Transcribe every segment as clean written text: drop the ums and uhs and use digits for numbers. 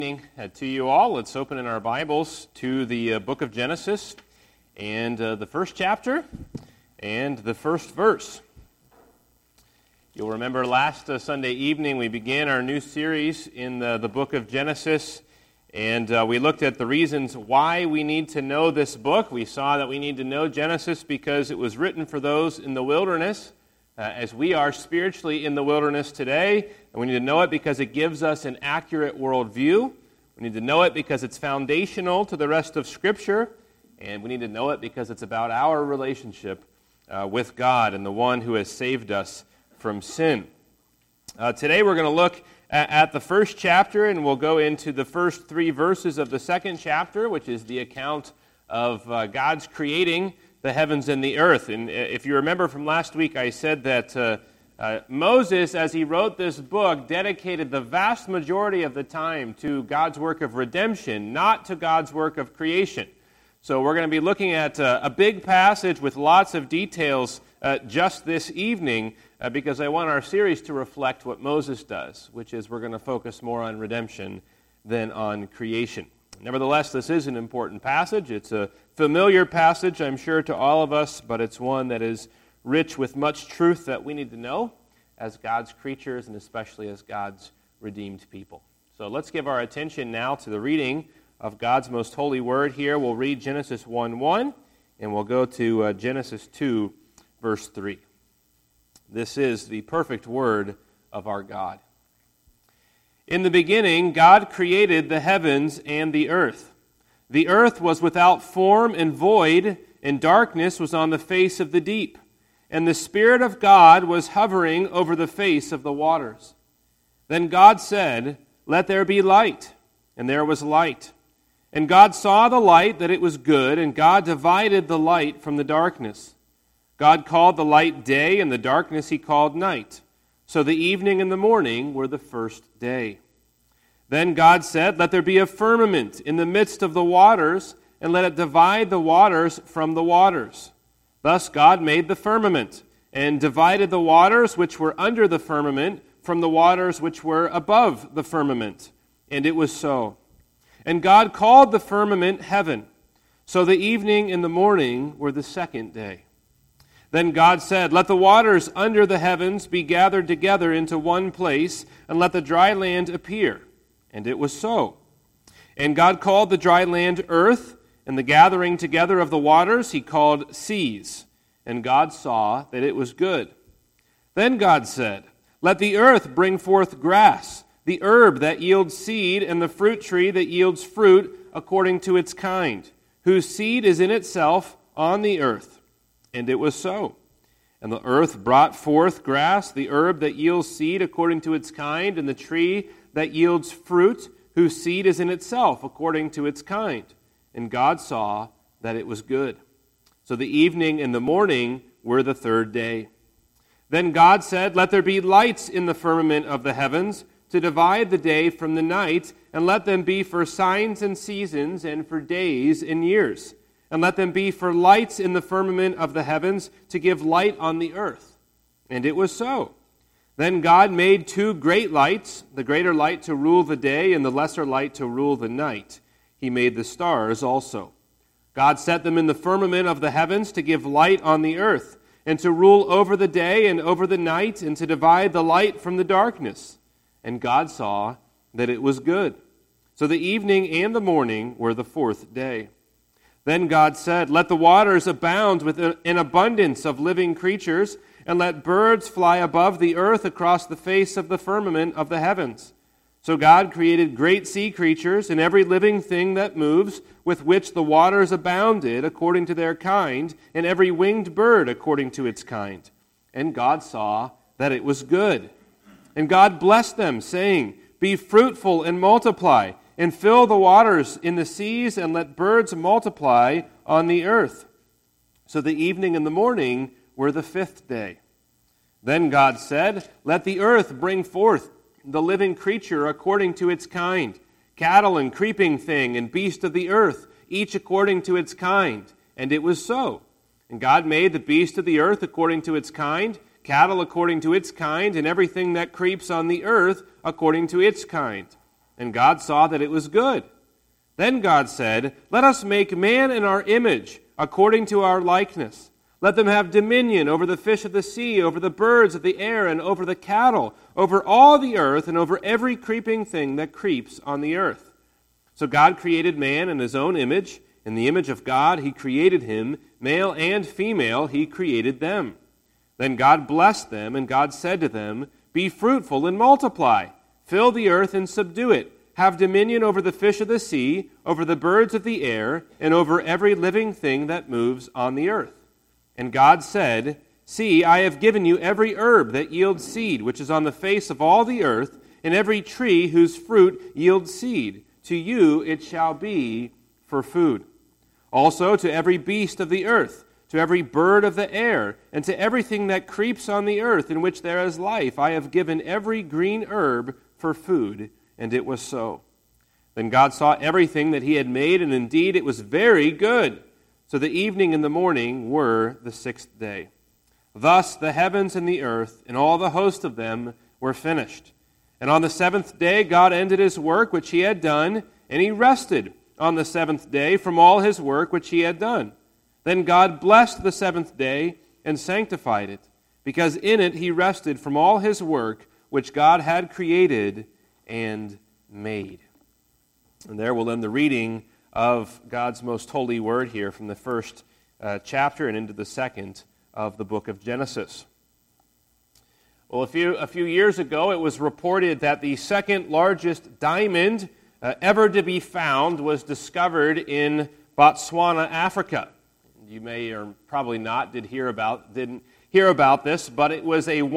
To you all, let's open in our Bibles to the book of Genesis and the first chapter and the first verse. You'll remember last Sunday evening we began our new series in the book of Genesis, and we looked at the reasons why we need to know this book. We saw that we need to know Genesis because it was written for those in the wilderness, as we are spiritually in the wilderness today. And we need to know it because it gives us an accurate worldview. We need to know it because it's foundational to the rest of Scripture. And we need to know it because it's about our relationship with God and the one who has saved us from sin. Today we're going to look at the first chapter, and we'll go into the first 3 verses of the second chapter, which is the account of God's creating the heavens and the earth. And if you remember from last week, I said that Moses, as he wrote this book, dedicated the vast majority of the time to God's work of redemption, not to God's work of creation. So we're going to be looking at a big passage with lots of details just this evening, because I want our series to reflect what Moses does, which is we're going to focus more on redemption than on creation. Nevertheless, this is an important passage. It's a familiar passage, I'm sure, to all of us, but it's one that is rich with much truth that we need to know as God's creatures and especially as God's redeemed people. So let's give our attention now to the reading of God's most holy word here. We'll read Genesis 1:1, and we'll go to Genesis 2, verse 3. This is the perfect word of our God. In the beginning, God created the heavens and the earth. The earth was without form and void, and darkness was on the face of the deep. And the Spirit of God was hovering over the face of the waters. Then God said, "Let there be light." And there was light. And God saw the light that it was good, and God divided the light from the darkness. God called the light day, and the darkness he called night. So the evening and the morning were the first day. Then God said, "Let there be a firmament in the midst of the waters, and let it divide the waters from the waters." Thus God made the firmament, and divided the waters which were under the firmament from the waters which were above the firmament. And it was so. And God called the firmament heaven. So the evening and the morning were the second day. Then God said, "Let the waters under the heavens be gathered together into one place, and let the dry land appear." And it was so. And God called the dry land earth, and the gathering together of the waters he called seas. And God saw that it was good. Then God said, "Let the earth bring forth grass, the herb that yields seed, and the fruit tree that yields fruit according to its kind, whose seed is in itself on the earth." And it was so. And the earth brought forth grass, the herb that yields seed according to its kind, and the tree that yields fruit, whose seed is in itself according to its kind. And God saw that it was good. So the evening and the morning were the third day. Then God said, "Let there be lights in the firmament of the heavens, to divide the day from the night, and let them be for signs and seasons, and for days and years. And let them be for lights in the firmament of the heavens, to give light on the earth." And it was so. Then God made 2 great lights, the greater light to rule the day, and the lesser light to rule the night. He made the stars also. God set them in the firmament of the heavens to give light on the earth, and to rule over the day and over the night, and to divide the light from the darkness. And God saw that it was good. So the evening and the morning were the fourth day. Then God said, "Let the waters abound with an abundance of living creatures, and let birds fly above the earth across the face of the firmament of the heavens." So God created great sea creatures and every living thing that moves, with which the waters abounded according to their kind, and every winged bird according to its kind. And God saw that it was good. And God blessed them, saying, "Be fruitful and multiply, and fill the waters in the seas, and let birds multiply on the earth." So the evening and the morning were the fifth day. Then God said, "Let the earth bring forth the living creature according to its kind, cattle and creeping thing and beast of the earth, each according to its kind." And it was so. And God made the beast of the earth according to its kind, cattle according to its kind, and everything that creeps on the earth according to its kind. And God saw that it was good. Then God said, "Let us make man in our image, according to our likeness. Let them have dominion over the fish of the sea, over the birds of the air, and over the cattle, over all the earth, and over every creeping thing that creeps on the earth." So God created man in his own image. In the image of God he created him, male and female he created them. Then God blessed them, and God said to them, "Be fruitful and multiply. Fill the earth and subdue it. Have dominion over the fish of the sea, over the birds of the air, and over every living thing that moves on the earth." And God said, "See, I have given you every herb that yields seed, which is on the face of all the earth, and every tree whose fruit yields seed. To you it shall be for food. Also to every beast of the earth, to every bird of the air, and to everything that creeps on the earth in which there is life, I have given every green herb for food." And it was so. Then God saw everything that he had made, and indeed it was very good. So the evening and the morning were the sixth day. Thus the heavens and the earth and all the host of them were finished. And on the seventh day God ended his work which he had done, and he rested on the seventh day from all his work which he had done. Then God blessed the seventh day and sanctified it, because in it he rested from all his work which God had created and made. And there we'll end the reading of God's most holy word here from the first chapter and into the second of the book of Genesis. Well, a few years ago, it was reported that the second largest diamond ever to be found was discovered in Botswana, Africa. You may or probably not didn't hear about this, but it was a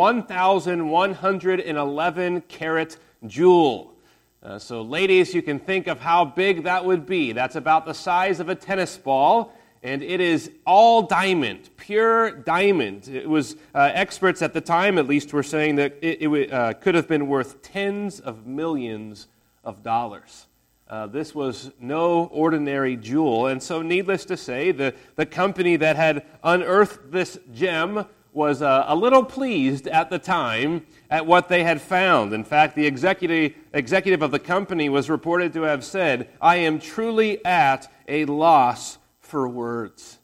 1,111 carat jewel. So ladies, you can think of how big that would be. That's about the size of a tennis ball, and it is all diamond, pure diamond. It was experts at the time, at least, were saying that it could have been worth tens of millions of dollars. This was no ordinary jewel, and so needless to say, the company that had unearthed this gem was a little pleased at the time at what they had found. In fact, the executive of the company was reported to have said, "I am truly at a loss for words."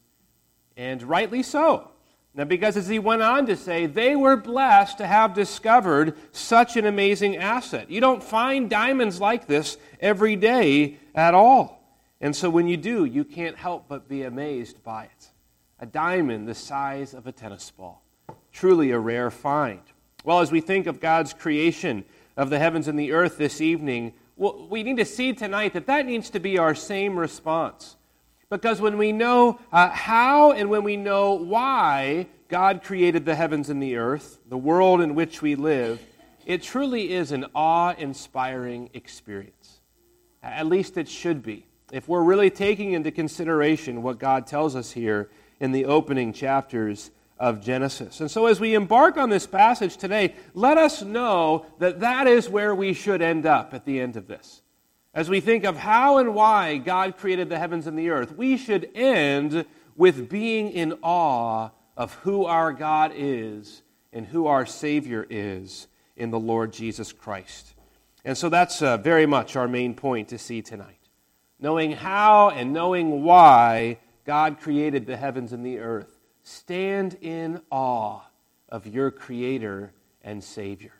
And rightly so. Now, because as he went on to say, they were blessed to have discovered such an amazing asset. You don't find diamonds like this every day at all. And so when you do, you can't help but be amazed by it. A diamond the size of a tennis ball. Truly a rare find. Well, as we think of God's creation of the heavens and the earth this evening, we need to see tonight that needs to be our same response. Because when we know how and when we know why God created the heavens and the earth, the world in which we live, it truly is an awe-inspiring experience. At least it should be, if we're really taking into consideration what God tells us here in the opening chapters of Genesis. And so as we embark on this passage today, let us know that is where we should end up at the end of this. As we think of how and why God created the heavens and the earth, we should end with being in awe of who our God is and who our Savior is in the Lord Jesus Christ. And so that's very much our main point to see tonight. Knowing how and knowing why God created the heavens and the earth. Stand in awe of your Creator and Savior.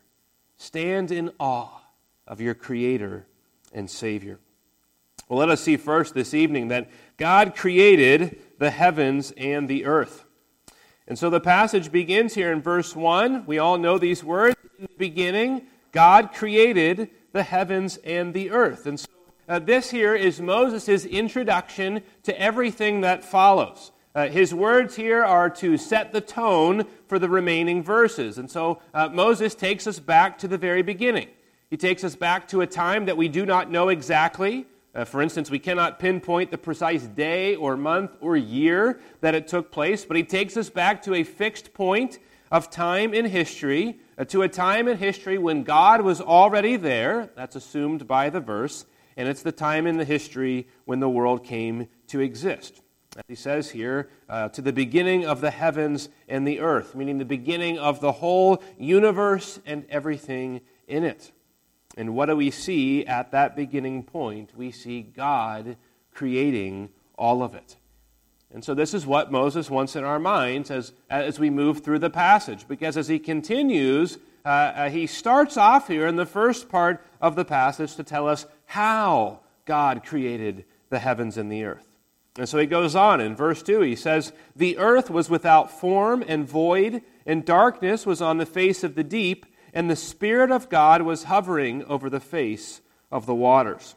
Stand in awe of your Creator and Savior. Well, let us see first this evening that God created the heavens and the earth. And so the passage begins here in verse 1. We all know these words. In the beginning, God created the heavens and the earth. And so this here is Moses' introduction to everything that follows. His words here are to set the tone for the remaining verses. And so Moses takes us back to the very beginning. He takes us back to a time that we do not know exactly. For instance, we cannot pinpoint the precise day or month or year that it took place, but he takes us back to a fixed point of time in history, to a time in history when God was already there. That's assumed by the verse. And it's the time in the history when the world came to exist. As he says here, to the beginning of the heavens and the earth, meaning the beginning of the whole universe and everything in it. And what do we see at that beginning point? We see God creating all of it. And so this is what Moses wants in our minds as we move through the passage. Because as he continues, he starts off here in the first part of the passage to tell us how God created the heavens and the earth. And so he goes on in verse 2. He says, "The earth was without form and void, and darkness was on the face of the deep, and the Spirit of God was hovering over the face of the waters."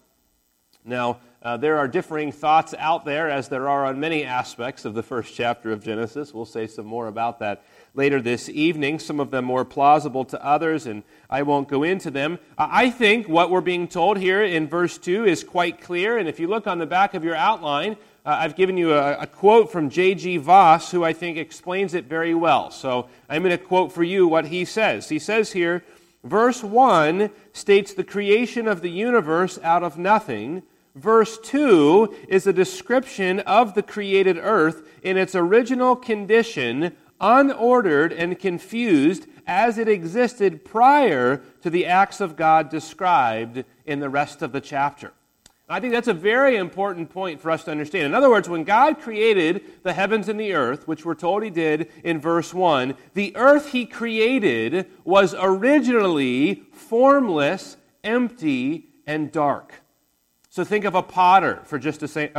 Now, there are differing thoughts out there, as there are on many aspects of the first chapter of Genesis. We'll say some more about that later this evening, some of them more plausible to others, and I won't go into them. I think what we're being told here in verse 2 is quite clear, and if you look on the back of your outline, I've given you a quote from J.G. Voss, who I think explains it very well. So I'm going to quote for you what he says. He says here, verse 1 states the creation of the universe out of nothing. Verse 2 is a description of the created earth in its original condition, unordered and confused as it existed prior to the acts of God described in the rest of the chapter. I think that's a very important point for us to understand. In other words, when God created the heavens and the earth, which we're told he did in verse 1, the earth he created was originally formless, empty, and dark. So think of a potter for just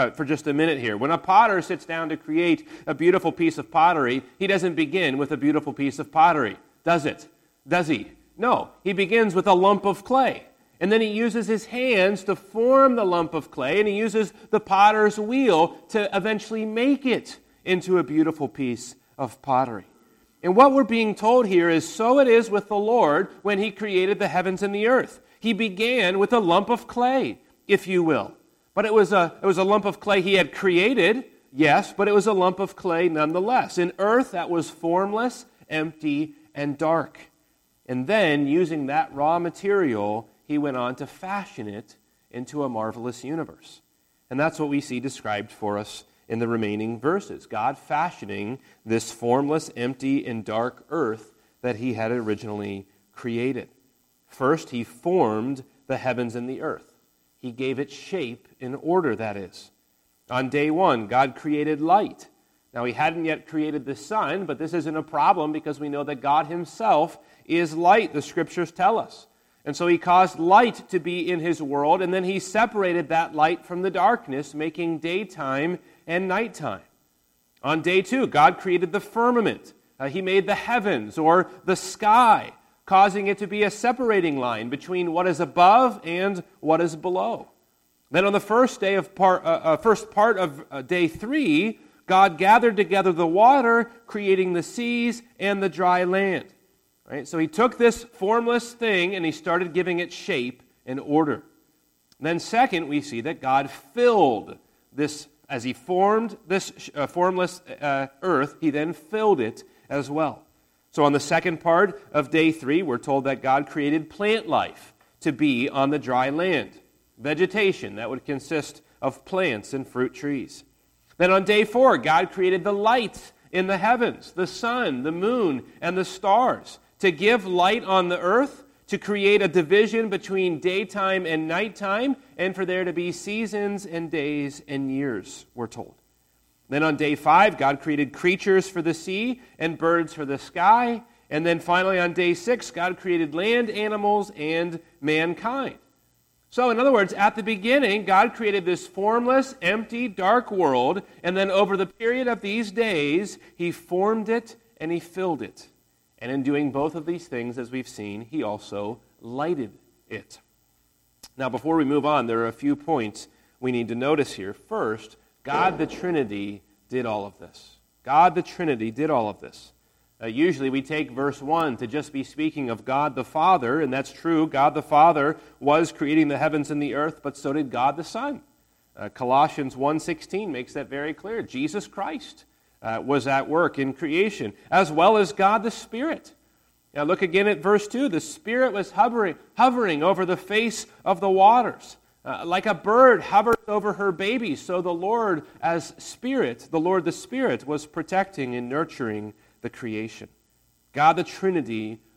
a minute here. When a potter sits down to create a beautiful piece of pottery, he doesn't begin with a beautiful piece of pottery, does it? Does he? No. He begins with a lump of clay. And then he uses his hands to form the lump of clay, and he uses the potter's wheel to eventually make it into a beautiful piece of pottery. And what we're being told here is, so it is with the Lord when he created the heavens and the earth. He began with a lump of clay, if you will. But it was a lump of clay he had created, yes, but it was a lump of clay nonetheless. An earth that was formless, empty, and dark. And then, using that raw material, he went on to fashion it into a marvelous universe. And that's what we see described for us in the remaining verses. God fashioning this formless, empty, and dark earth that he had originally created. First, he formed the heavens and the earth. He gave it shape and order, that is. On day one, God created light. Now, he hadn't yet created the sun, but this isn't a problem because we know that God himself is light, the scriptures tell us. And so he caused light to be in his world, and then he separated that light from the darkness, making daytime and nighttime. On day two, God created the firmament. He made the heavens, or the sky, causing it to be a separating line between what is above and what is below. Then on the first part of day 3, God gathered together the water, creating the seas and the dry land. Right? So he took this formless thing and he started giving it shape and order. Then second, we see that God filled this, as he formed this formless earth, he then filled it as well. So on the second part of day 3, we're told that God created plant life to be on the dry land. Vegetation that would consist of plants and fruit trees. Then on day 4, God created the light in the heavens, the sun, the moon, and the stars, to give light on the earth, to create a division between daytime and nighttime, and for there to be seasons and days and years, we're told. Then on day 5, God created creatures for the sea and birds for the sky. And then finally on day 6, God created land animals and mankind. So in other words, at the beginning, God created this formless, empty, dark world, and then over the period of these days, he formed it and he filled it. And in doing both of these things, as we've seen, he also lighted it. Now, before we move on, there are a few points we need to notice here. First, God the Trinity did all of this. God the Trinity did all of this. Usually we take verse 1 to just be speaking of God the Father, and that's true. God the Father was creating the heavens and the earth, but so did God the Son. Colossians 1:16 makes that very clear. Jesus Christ was at work in creation, as well as God the Spirit. Now look again at verse 2. The Spirit was hovering over the face of the waters. Like a bird hovers over her baby, so the Lord as Spirit, the Lord the Spirit, was protecting and nurturing the creation. God the Trinity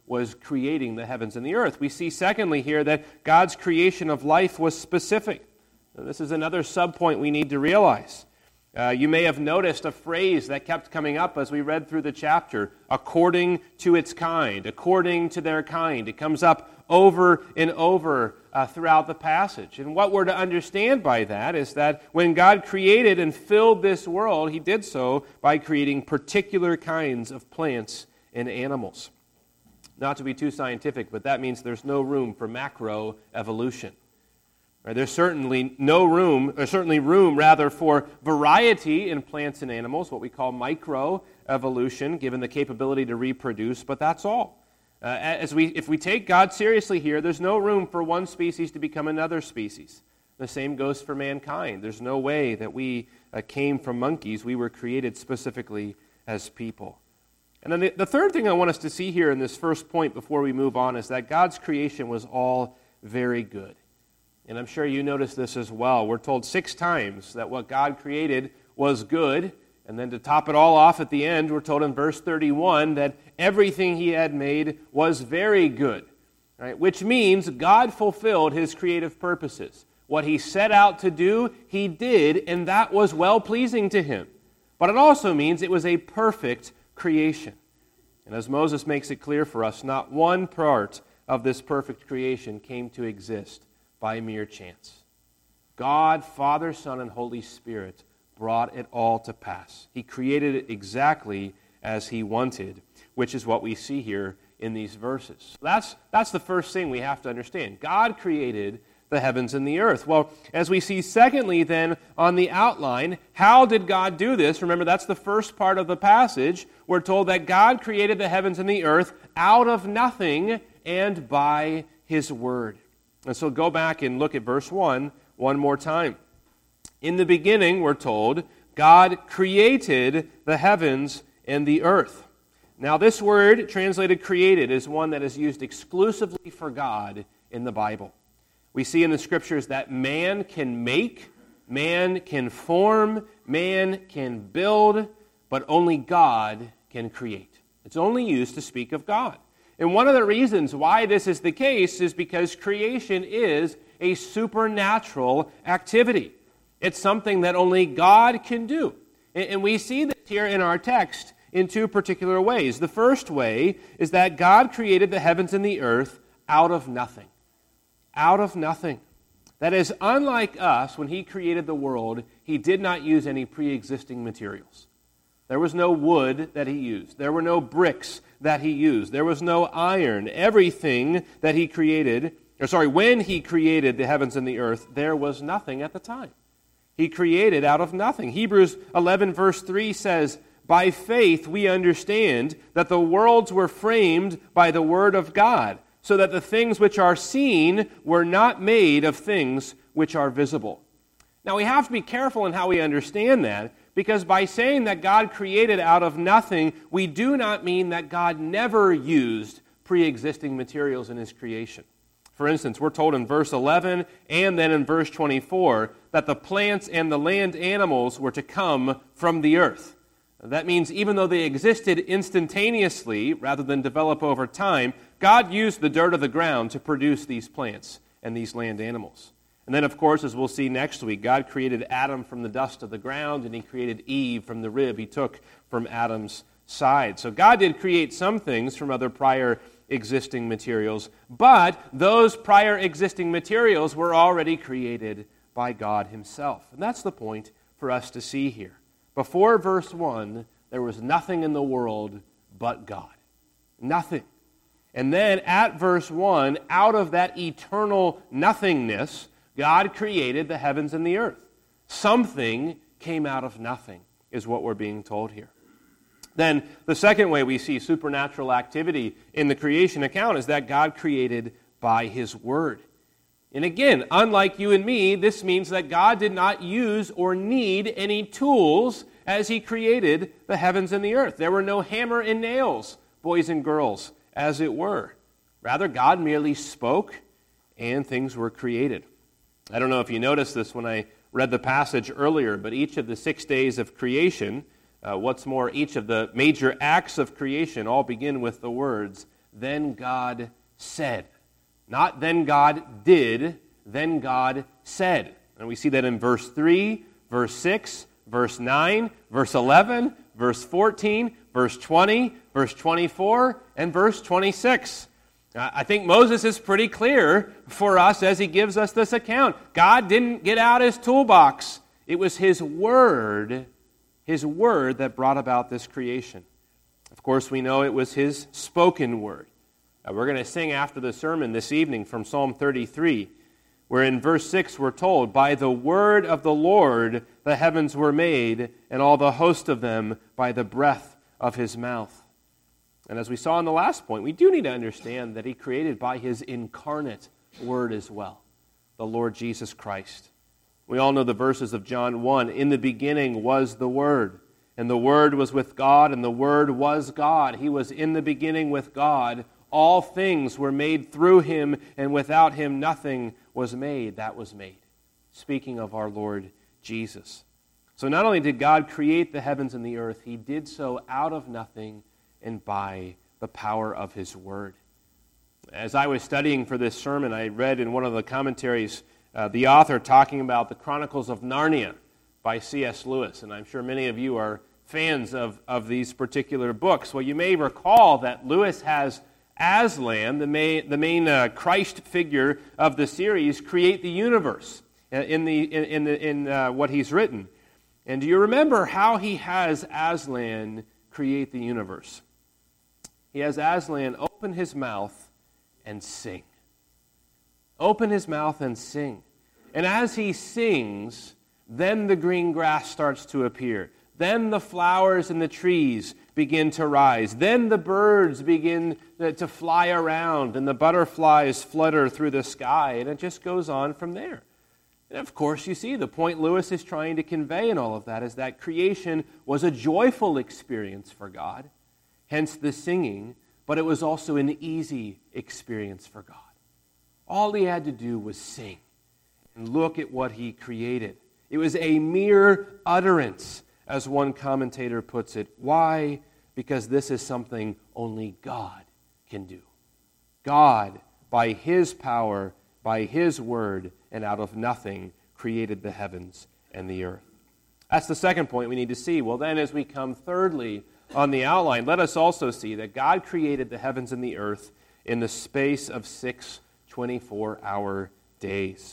was creating the heavens and the earth. We see, secondly, here that God's creation of life was specific. Now, this is another subpoint we need to realize. You may have noticed a phrase that kept coming up as we read through the chapter, according to its kind, according to their kind. It comes up over and over throughout the passage. And what we're to understand by that is that when God created and filled this world, he did so by creating particular kinds of plants and animals. Not to be too scientific, but that means there's no room for macroevolution. There's certainly room for variety in plants and animals, what we call microevolution, given the capability to reproduce, but that's all. If we take God seriously here, there's no room for one species to become another species. The same goes for mankind. There's no way that we came from monkeys. We were created specifically as people. And then the third thing I want us to see here in this first point before we move on is that God's creation was all very good. And I'm sure you noticed this as well. We're told 6 times that what God created was good. And then to top it all off at the end, we're told in verse 31 that everything he had made was very good. Right? Which means God fulfilled his creative purposes. What he set out to do, he did, and that was well-pleasing to him. But it also means it was a perfect creation. And as Moses makes it clear for us, not one part of this perfect creation came to exist by mere chance. God, Father, Son, and Holy Spirit brought it all to pass. He created it exactly as he wanted, which is what we see here in these verses. That's the first thing we have to understand. God created the heavens and the earth. Well, as we see secondly then on the outline, how did God do this? Remember, that's the first part of the passage. We're told that God created the heavens and the earth out of nothing and by his word. And so go back and look at verse 1 one more time. In the beginning, we're told, God created the heavens and the earth. Now, this word, translated created, is one that is used exclusively for God in the Bible. We see in the Scriptures that man can make, man can form, man can build, but only God can create. It's only used to speak of God. And one of the reasons why this is the case is because creation is a supernatural activity. It's something that only God can do. And we see this here in our text in 2 particular ways. The first way is that God created the heavens and the earth out of nothing. Out of nothing. That is, unlike us, when he created the world, he did not use any pre-existing materials. There was no wood that he used. There were no bricks that he used. There was no iron. Everything that he created, when he created the heavens and the earth, there was nothing at the time. He created out of nothing. Hebrews 11 verse 3 says, "By faith we understand that the worlds were framed by the word of God, so that the things which are seen were not made of things which are visible." Now we have to be careful in how we understand that, because by saying that God created out of nothing, we do not mean that God never used pre-existing materials in his creation. For instance, we're told in verse 11 and then in verse 24 that the plants and the land animals were to come from the earth. That means even though they existed instantaneously rather than develop over time, God used the dirt of the ground to produce these plants and these land animals. And then, of course, as we'll see next week, God created Adam from the dust of the ground, and he created Eve from the rib he took from Adam's side. So God did create some things from other prior existing materials, but those prior existing materials were already created by God himself. And that's the point for us to see here. Before verse 1, there was nothing in the world but God. Nothing. And then at verse 1, out of that eternal nothingness, God created the heavens and the earth. Something came out of nothing, is what we're being told here. Then the second way we see supernatural activity in the creation account is that God created by his word. And again, unlike you and me, this means that God did not use or need any tools as he created the heavens and the earth. There were no hammer and nails, boys and girls, as it were. Rather, God merely spoke and things were created. I don't know if you noticed this when I read the passage earlier, but each of the 6 days of creation, what's more, each of the major acts of creation all begin with the words, then God said. Not then God did, then God said. And we see that in verse 3, verse 6, verse 9, verse 11, verse 14, verse 20, verse 24, and verse 26. I think Moses is pretty clear for us as he gives us this account. God didn't get out his toolbox. It was his word that brought about this creation. Of course, we know it was his spoken word. We're going to sing after the sermon this evening from Psalm 33, where in verse 6 we're told, "By the word of the Lord the heavens were made, and all the host of them by the breath of his mouth." And as we saw in the last point, we do need to understand that he created by his incarnate word as well, the Lord Jesus Christ. We all know the verses of John 1. "In the beginning was the Word, and the Word was with God, and the Word was God. He was in the beginning with God. All things were made through him, and without him nothing was made that was made." Speaking of our Lord Jesus. So not only did God create the heavens and the earth, he did so out of nothing and by the power of his word. As I was studying for this sermon, I read in one of the commentaries the author talking about the Chronicles of Narnia by C.S. Lewis, and I'm sure many of you are fans of these particular books. Well, you may recall that Lewis has Aslan, the main Christ figure of the series, create the universe in what he's written. And do you remember how he has Aslan create the universe? He has Aslan open his mouth and sing. Open his mouth and sing. And as he sings, then the green grass starts to appear. Then the flowers and the trees begin to rise. Then the birds begin to fly around, and the butterflies flutter through the sky, and it just goes on from there. And of course, you see, the point Lewis is trying to convey in all of that is that creation was a joyful experience for God, hence the singing, but it was also an easy experience for God. All he had to do was sing and look at what he created. It was a mere utterance, as one commentator puts it. Why? Because this is something only God can do. God, by his power, by his word, and out of nothing, created the heavens and the earth. That's the second point we need to see. Well, then, as we come thirdly on the outline, let us also see that God created the heavens and the earth in the space of 6 24-hour days.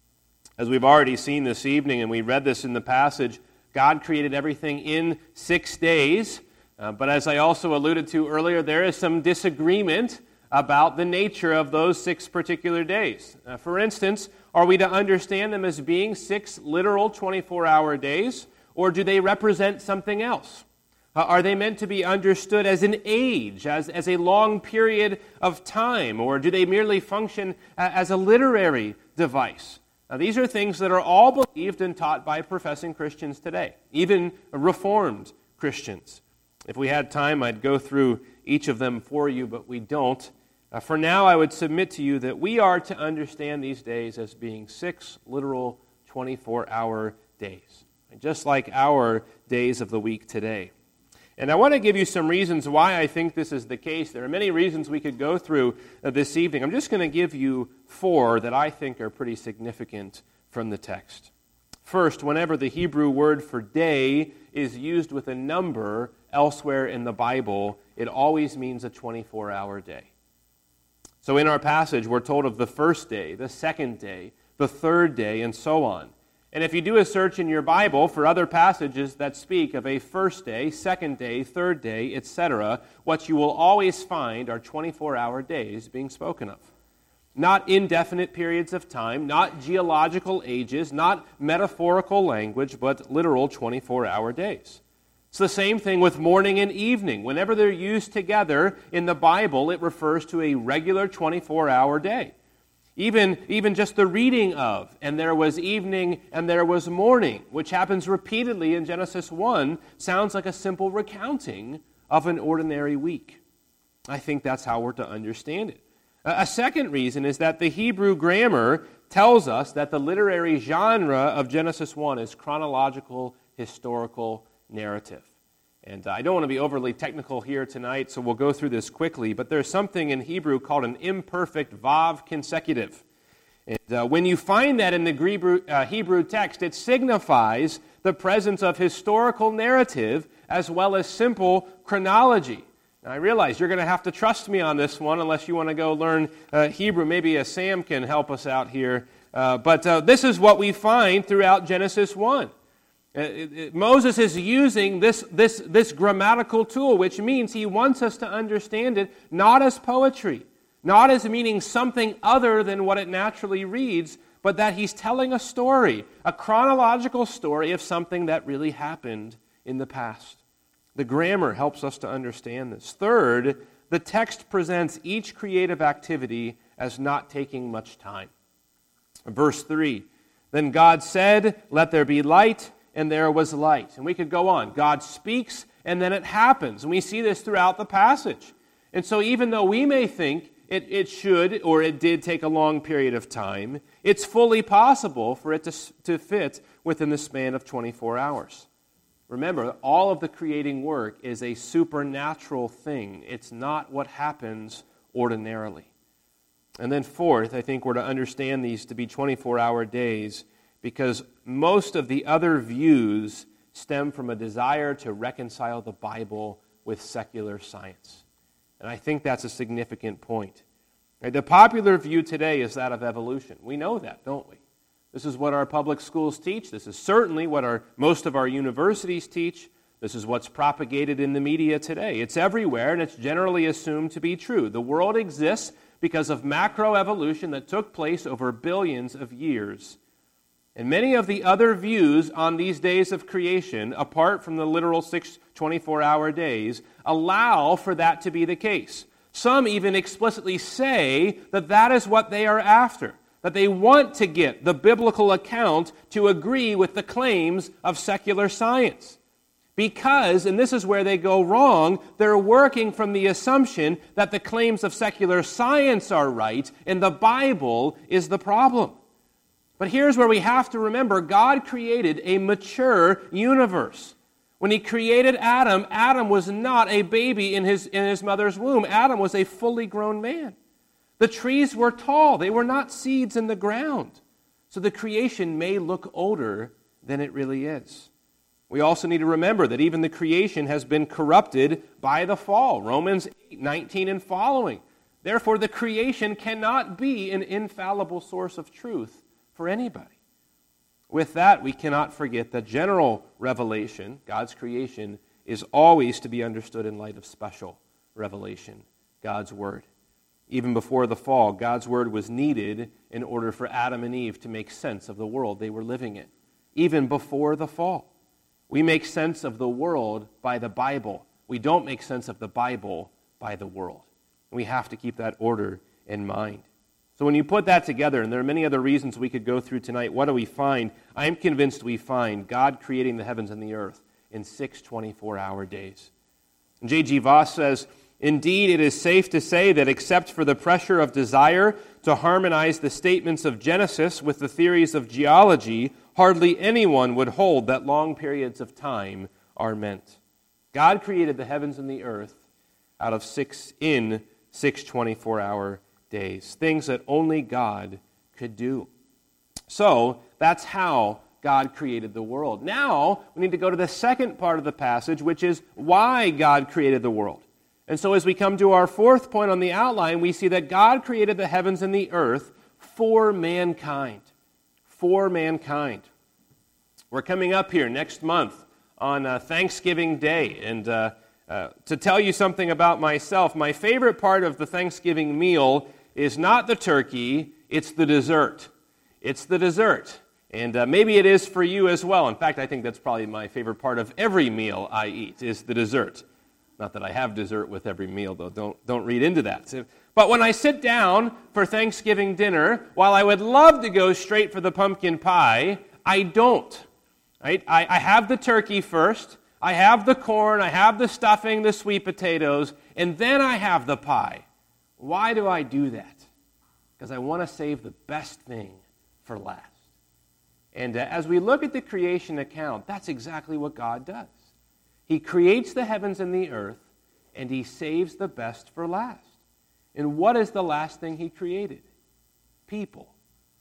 As we've already seen this evening, and we read this in the passage, God created everything in 6 days. But as I also alluded to earlier, there is some disagreement about the nature of those 6 particular days. For instance, are we to understand them as being 6 literal 24-hour days, or do they represent something else? Are they meant to be understood as an age, as a long period of time, or do they merely function as a literary device? Now, these are things that are all believed and taught by professing Christians today, even Reformed Christians. If we had time, I'd go through each of them for you, but we don't. For now, I would submit to you that we are to understand these days as being 6 literal 24-hour days, just like our days of the week today. And I want to give you some reasons why I think this is the case. There are many reasons we could go through this evening. I'm just going to give you 4 that I think are pretty significant from the text. First, whenever the Hebrew word for day is used with a number elsewhere in the Bible, it always means a 24-hour day. So in our passage, we're told of the first day, the second day, the third day, and so on. And if you do a search in your Bible for other passages that speak of a first day, second day, third day, etc., what you will always find are 24-hour days being spoken of. Not indefinite periods of time, not geological ages, not metaphorical language, but literal 24-hour days. It's the same thing with morning and evening. Whenever they're used together in the Bible, it refers to a regular 24-hour day. Even just the reading of, and there was evening and there was morning, which happens repeatedly in Genesis 1, sounds like a simple recounting of an ordinary week. I think that's how we're to understand it. A second reason is that the Hebrew grammar tells us that the literary genre of Genesis 1 is chronological, historical narrative. And I don't want to be overly technical here tonight, so we'll go through this quickly. But there's something in Hebrew called an imperfect vav consecutive. And when you find that in the Hebrew text, it signifies the presence of historical narrative as well as simple chronology. Now, I realize you're going to have to trust me on this one unless you want to go learn Hebrew. Maybe Sam can help us out here. But this is what we find throughout Genesis 1. Moses is using this grammatical tool, which means he wants us to understand it not as poetry, not as meaning something other than what it naturally reads, but that he's telling a story, a chronological story of something that really happened in the past. The grammar helps us to understand this. Third, the text presents each creative activity as not taking much time. Verse 3, then God said, let there be light, and there was light. And we could go on. God speaks, and then it happens. And we see this throughout the passage. And so even though we may think it should or it did take a long period of time, it's fully possible for it to fit within the span of 24 hours. Remember, all of the creating work is a supernatural thing. It's not what happens ordinarily. And then fourth, I think we're to understand these to be 24-hour days because most of the other views stem from a desire to reconcile the Bible with secular science. And I think that's a significant point. Right, the popular view today is that of evolution. We know that, don't we? This is what our public schools teach. This is certainly what most of our universities teach. This is what's propagated in the media today. It's everywhere, and it's generally assumed to be true. The world exists because of macroevolution that took place over billions of years. And many of the other views on these days of creation, apart from the literal 6 24-hour days, allow for that to be the case. Some even explicitly say that that is what they are after, that they want to get the biblical account to agree with the claims of secular science. Because, and this is where they go wrong, they're working from the assumption that the claims of secular science are right and the Bible is the problem. But here's where we have to remember, God created a mature universe. When he created Adam, Adam was not a baby in his mother's womb. Adam was a fully grown man. The trees were tall. They were not seeds in the ground. So the creation may look older than it really is. We also need to remember that even the creation has been corrupted by the fall. Romans 8:19 and following. Therefore, the creation cannot be an infallible source of truth for anybody. With that, we cannot forget that general revelation, God's creation, is always to be understood in light of special revelation, God's Word. Even before the fall, God's Word was needed in order for Adam and Eve to make sense of the world they were living in. Even before the fall. We make sense of the world by the Bible. We don't make sense of the Bible by the world. We have to keep that order in mind. So when you put that together, and there are many other reasons we could go through tonight, what do we find? I am convinced we find God creating the heavens and the earth in 6 24-hour days. And J.G. Voss says, indeed, it is safe to say that except for the pressure of desire to harmonize the statements of Genesis with the theories of geology, hardly anyone would hold that long periods of time are meant. God created the heavens and the earth out of 6 24-hour days, things that only God could do. So that's how God created the world. Now we need to go to the second part of the passage, which is why God created the world. And so as we come to our fourth point on the outline, we see that God created the heavens and the earth for mankind. For mankind. We're coming up here next month on Thanksgiving Day, and to tell you something about myself, my favorite part of the Thanksgiving meal is not the turkey, it's the dessert. It's the dessert. And maybe it is for you as well. In fact, I think that's probably my favorite part of every meal I eat, is the dessert. Not that I have dessert with every meal, though. Don't read into that. But when I sit down for Thanksgiving dinner, while I would love to go straight for the pumpkin pie, I don't. Right? I have the turkey first, I have the corn, I have the stuffing, the sweet potatoes, and then I have the pie. Why do I do that? Because I want to save the best thing for last. And as we look at the creation account, that's exactly what God does. He creates the heavens and the earth, and he saves the best for last. And what is the last thing he created? People.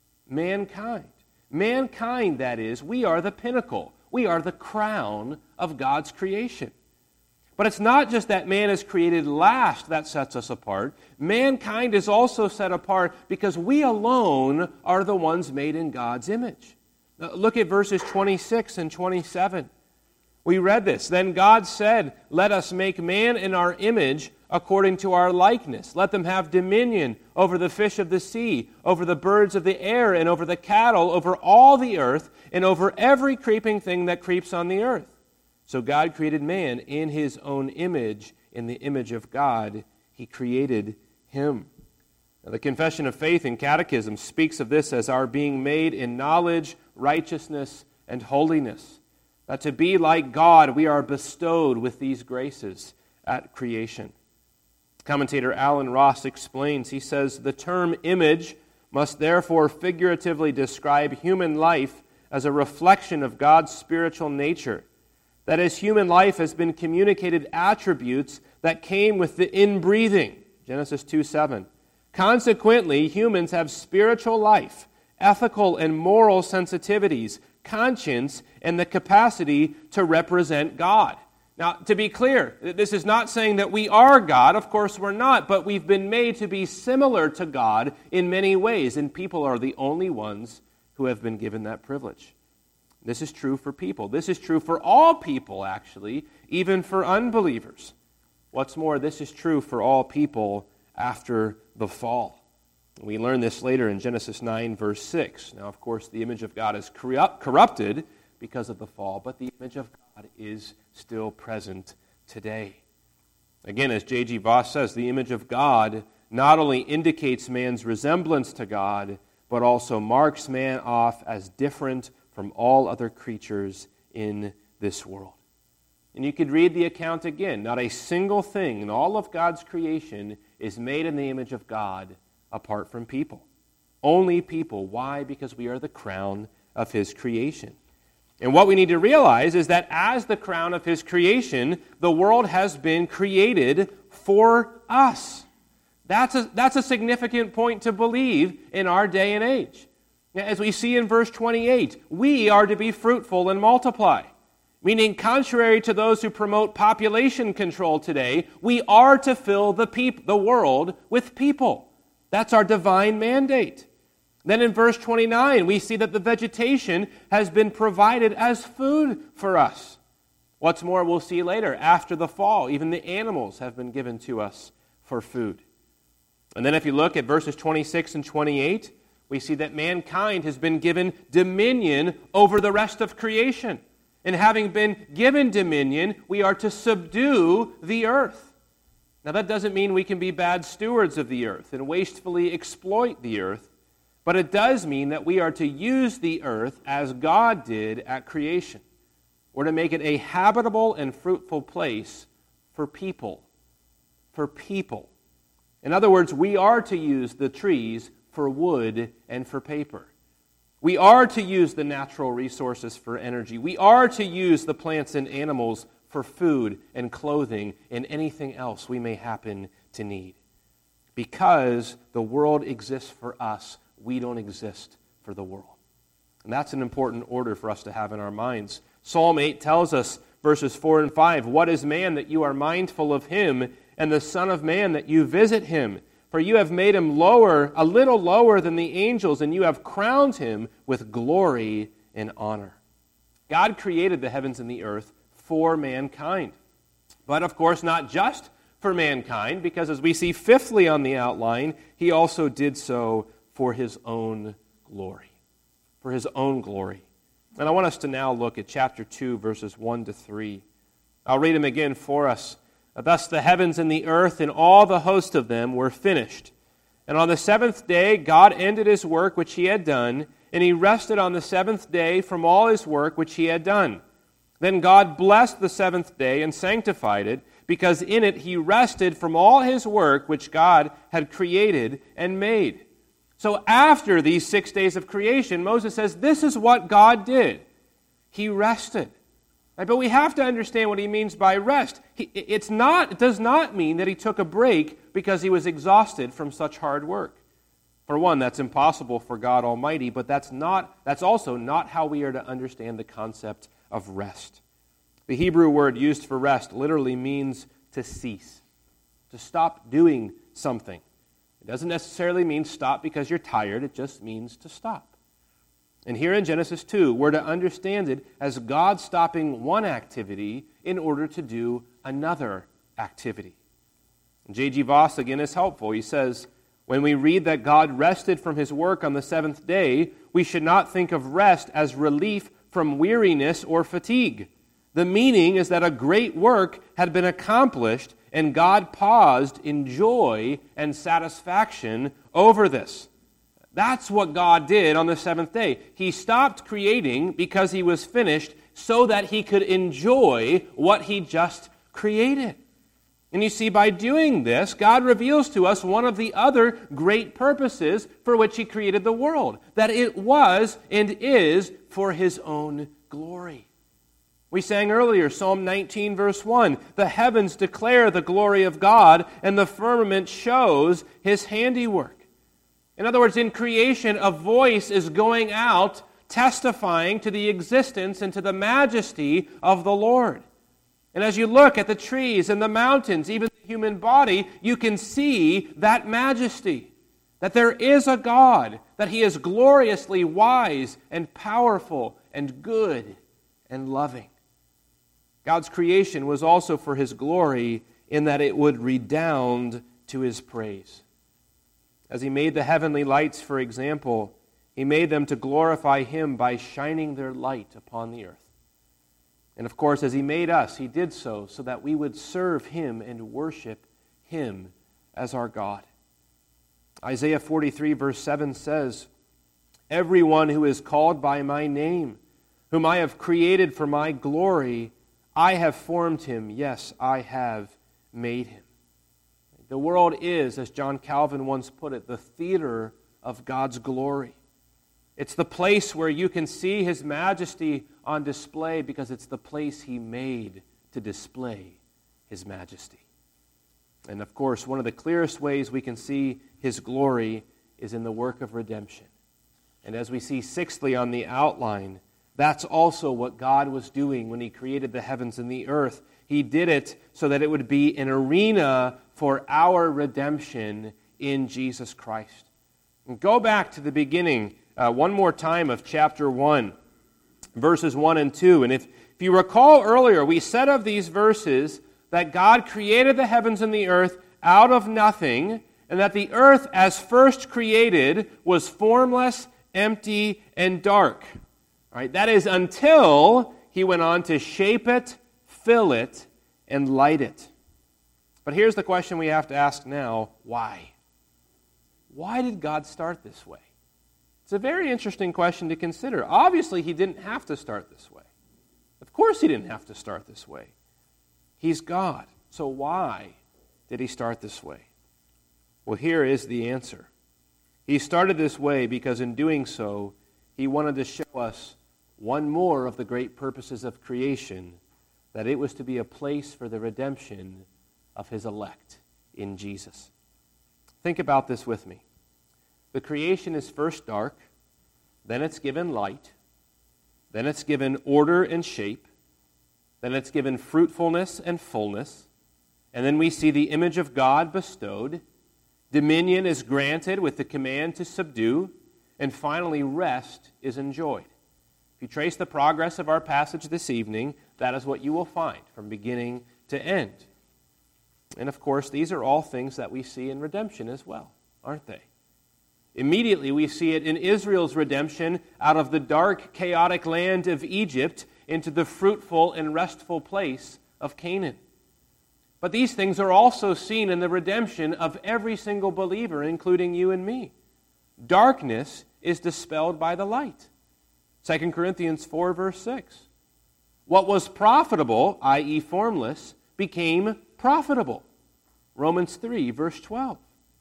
Mankind. Mankind, that is, we are the pinnacle. We are the crown of God's creation. But it's not just that man is created last that sets us apart. Mankind is also set apart because we alone are the ones made in God's image. Now, look at verses 26 and 27. We read this. Then God said, "Let us make man in our image according to our likeness. Let them have dominion over the fish of the sea, over the birds of the air, and over the cattle, over all the earth, and over every creeping thing that creeps on the earth." So God created man in his own image. In the image of God, he created him. Now, the Confession of Faith in Catechism speaks of this as our being made in knowledge, righteousness, and holiness. That to be like God, we are bestowed with these graces at creation. Commentator Alan Ross explains, he says, "The term image must therefore figuratively describe human life as a reflection of God's spiritual nature. That as human life has been communicated attributes that came with the inbreathing," Genesis 2:7. "Consequently, humans have spiritual life, ethical and moral sensitivities, conscience, and the capacity to represent God." Now, to be clear, this is not saying that we are God. Of course we're not, but we've been made to be similar to God in many ways, and people are the only ones who have been given that privilege. This is true for people. This is true for all people, actually, even for unbelievers. What's more, this is true for all people after the fall. We learn this later in Genesis 9, verse 6. Now, of course, the image of God is corrupted because of the fall, but the image of God is still present today. Again, as J.G. Voss says, the image of God not only indicates man's resemblance to God, but also marks man off as different from all other creatures in this world. And you could read the account again. Not a single thing in all of God's creation is made in the image of God apart from people. Only people. Why? Because we are the crown of his creation. And what we need to realize is that as the crown of his creation, the world has been created for us. That's a significant point to believe in our day and age. As we see in verse 28, we are to be fruitful and multiply. Meaning, contrary to those who promote population control today, we are to fill the world with people. That's our divine mandate. Then in verse 29, we see that the vegetation has been provided as food for us. What's more, we'll see later, after the fall, even the animals have been given to us for food. And then if you look at verses 26 and 28, we see that mankind has been given dominion over the rest of creation. And having been given dominion, we are to subdue the earth. Now that doesn't mean we can be bad stewards of the earth and wastefully exploit the earth, but it does mean that we are to use the earth as God did at creation. We're to make it a habitable and fruitful place for people. For people. In other words, we are to use the trees for wood and for paper. We are to use the natural resources for energy. We are to use the plants and animals for food and clothing and anything else we may happen to need. Because the world exists for us, we don't exist for the world. And that's an important order for us to have in our minds. Psalm 8 tells us, verses 4 and 5, "What is man that you are mindful of him, and the Son of Man that you visit him? For you have made him lower, a little lower than the angels, and you have crowned him with glory and honor." God created the heavens and the earth for mankind. But of course, not just for mankind, because as we see fifthly on the outline, he also did so for his own glory. For his own glory. And I want us to now look at chapter 2, verses 1 to 3. I'll read them again for us. "Thus the heavens and the earth and all the host of them were finished. And on the seventh day God ended his work which he had done, and he rested on the seventh day from all his work which he had done. Then God blessed the seventh day and sanctified it, because in it he rested from all his work which God had created and made." So after these 6 days of creation, Moses says, this is what God did. He rested. Right? But we have to understand what he means by rest. It does not mean that he took a break because he was exhausted from such hard work. For one, that's impossible for God Almighty, but that's also not how we are to understand the concept of rest. The Hebrew word used for rest literally means to cease, to stop doing something. It doesn't necessarily mean stop because you're tired, it just means to stop. And here in Genesis 2, we're to understand it as God stopping one activity in order to do another activity. And J.G. Voss again is helpful. He says, when we read that God rested from his work on the seventh day, we should not think of rest as relief from weariness or fatigue. The meaning is that a great work had been accomplished, and God paused in joy and satisfaction over this. That's what God did on the seventh day. He stopped creating because he was finished so that he could enjoy what he just created. And you see, by doing this, God reveals to us one of the other great purposes for which he created the world, that it was and is for his own glory. We sang earlier, Psalm 19, verse 1, the heavens declare the glory of God, and the firmament shows his handiwork. In other words, in creation, a voice is going out testifying to the existence and to the majesty of the Lord. And as you look at the trees and the mountains, even the human body, you can see that majesty, that there is a God, that he is gloriously wise and powerful and good and loving. God's creation was also for his glory in that it would redound to his praise. As he made the heavenly lights, for example, he made them to glorify him by shining their light upon the earth. And of course, as he made us, he did so that we would serve him and worship him as our God. Isaiah 43, verse 7 says, everyone who is called by my name, whom I have created for my glory, I have formed him, yes, I have made him. The world is, as John Calvin once put it, the theater of God's glory. It's the place where you can see his majesty on display because it's the place he made to display his majesty. And of course, one of the clearest ways we can see his glory is in the work of redemption. And as we see sixthly on the outline, that's also what God was doing when he created the heavens and the earth. He did it so that it would be an arena for our redemption in Jesus Christ. And go back to the beginning one more time of chapter 1, verses 1 and 2. And if you recall earlier, we said of these verses that God created the heavens and the earth out of nothing, and that the earth as first created was formless, empty, and dark. All right, that is until he went on to shape it, fill it, and light it. But here's the question we have to ask now, why? Why did God start this way? It's a very interesting question to consider. Obviously, he didn't have to start this way. Of course he didn't have to start this way. He's God. So why did he start this way? Well, here is the answer. He started this way because in doing so, he wanted to show us one more of the great purposes of creation, that it was to be a place for the redemption of his elect in Jesus. Think about this with me. The creation is first dark, then it's given light, then it's given order and shape, then it's given fruitfulness and fullness, and then we see the image of God bestowed, dominion is granted with the command to subdue, and finally rest is enjoyed. If you trace the progress of our passage this evening, that is what you will find from beginning to end. And of course, these are all things that we see in redemption as well, aren't they? Immediately, we see it in Israel's redemption out of the dark, chaotic land of Egypt into the fruitful and restful place of Canaan. But these things are also seen in the redemption of every single believer, including you and me. Darkness is dispelled by the light. 2 Corinthians 4, verse 6. What was profitable, i.e. formless, became profitable. Romans 3, verse 12.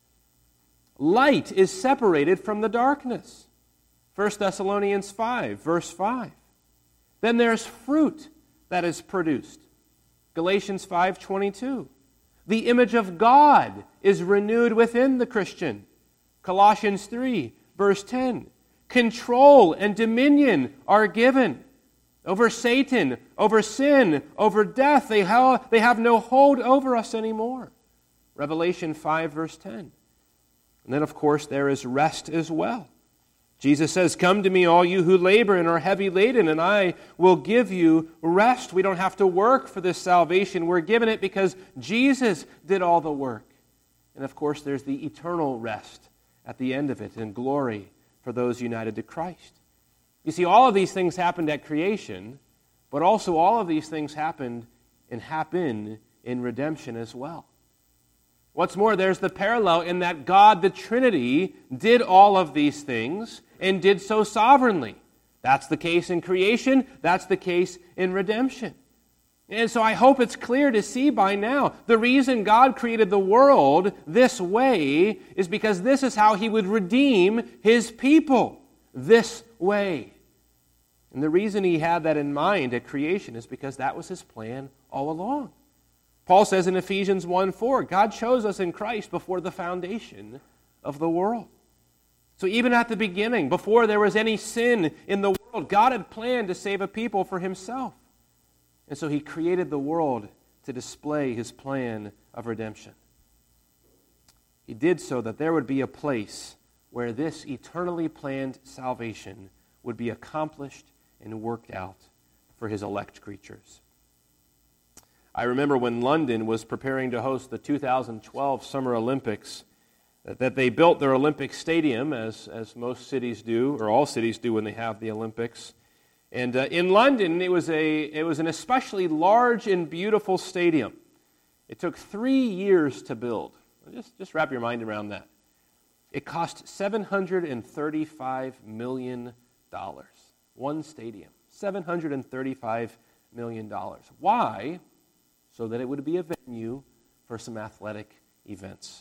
Light is separated from the darkness. 1 Thessalonians 5, verse 5. Then there's fruit. that is produced. Galatians 5:22. The image of God is renewed within the Christian. Colossians 3, verse 10. Control and dominion are given over Satan, over sin, over death. They have no hold over us anymore. Revelation 5, verse 10. And then, of course, there is rest as well. Jesus says, "Come to me, all you who labor and are heavy laden, and I will give you rest." We don't have to work for this salvation. We're given it because Jesus did all the work. And, of course, there's the eternal rest at the end of it in glory for those united to Christ. You see, all of these things happened at creation, but also all of these things happened and happen in redemption as well. What's more, there's the parallel in that God, the Trinity, did all of these things and did so sovereignly. That's the case in creation. That's the case in redemption. And so I hope it's clear to see by now, the reason God created the world this way is because this is how He would redeem His people, this way. And the reason He had that in mind at creation is because that was His plan all along. Paul says in Ephesians 1:4, God chose us in Christ before the foundation of the world. So even at the beginning, before there was any sin in the world, God had planned to save a people for Himself. And so He created the world to display His plan of redemption. He did so that there would be a place where this eternally planned salvation would be accomplished and worked out for His elect creatures. I remember when London was preparing to host the 2012 Summer Olympics, that they built their Olympic stadium, as most cities do, or all cities do when they have the Olympics. And in London, it was an especially large and beautiful stadium. It took 3 years to build. Just wrap your mind around that. It cost $735 million. One stadium. $735 million. Why? So that it would be a venue for some athletic events.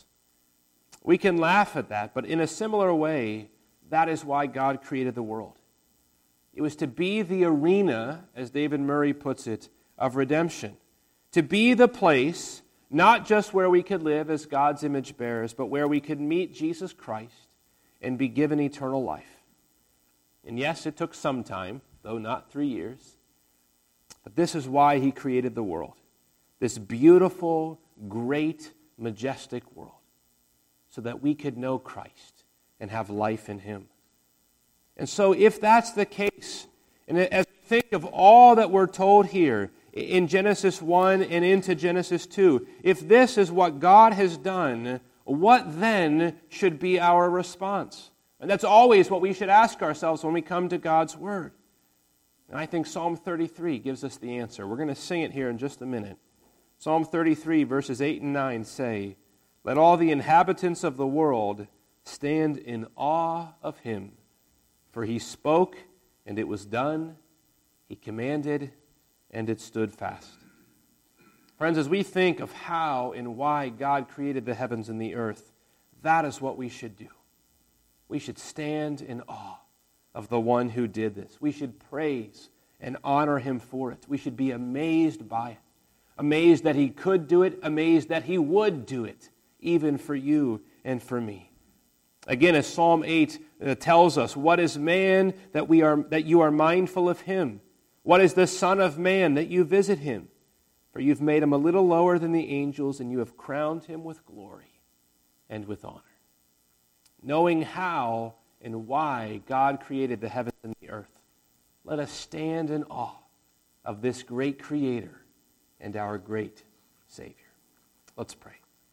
We can laugh at that, but in a similar way, that is why God created the world. It was to be the arena, as David Murray puts it, of redemption. To be the place, not just where we could live as God's image bearers, but where we could meet Jesus Christ and be given eternal life. And yes, it took some time, though not 3 years. But this is why He created the world. This beautiful, great, majestic world, so that we could know Christ and have life in Him. And so if that's the case, and as we think of all that we're told here in Genesis 1 and into Genesis 2, if this is what God has done, what then should be our response? And that's always what we should ask ourselves when we come to God's Word. And I think Psalm 33 gives us the answer. We're going to sing it here in just a minute. Psalm 33, verses 8 and 9 say, "Let all the inhabitants of the world stand in awe of Him. For He spoke, and it was done. He commanded, and it stood fast." Friends, as we think of how and why God created the heavens and the earth, that is what we should do. We should stand in awe of the one who did this. We should praise and honor Him for it. We should be amazed by it. Amazed that He could do it, amazed that He would do it, even for you and for me. Again, as Psalm 8 tells us, what is man that you are mindful of him? What is the Son of Man that you visit him? For you've made him a little lower than the angels, and you have crowned him with glory and with honor. Knowing how and why God created the heavens and the earth, let us stand in awe of this great Creator and our great Savior. Let's pray.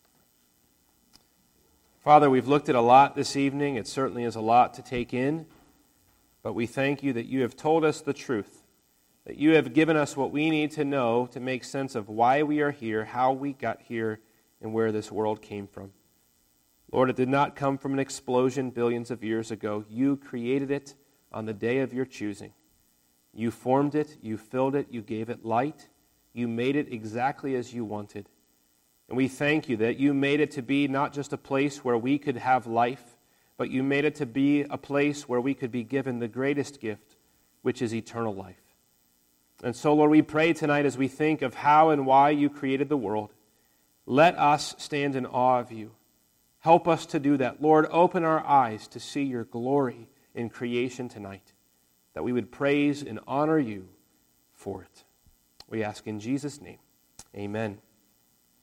Father, we've looked at a lot this evening. It certainly is a lot to take in. But we thank You that You have told us the truth, that You have given us what we need to know to make sense of why we are here, how we got here, and where this world came from. Lord, it did not come from an explosion billions of years ago. You created it on the day of Your choosing. You formed it, You filled it, You gave it light. You made it exactly as You wanted. And we thank You that You made it to be not just a place where we could have life, but You made it to be a place where we could be given the greatest gift, which is eternal life. And so, Lord, we pray tonight as we think of how and why you created the world, let us stand in awe of you. Help us to do that. Lord, open our eyes to see your glory in creation tonight, that we would praise and honor you for it. We ask in Jesus' name, amen.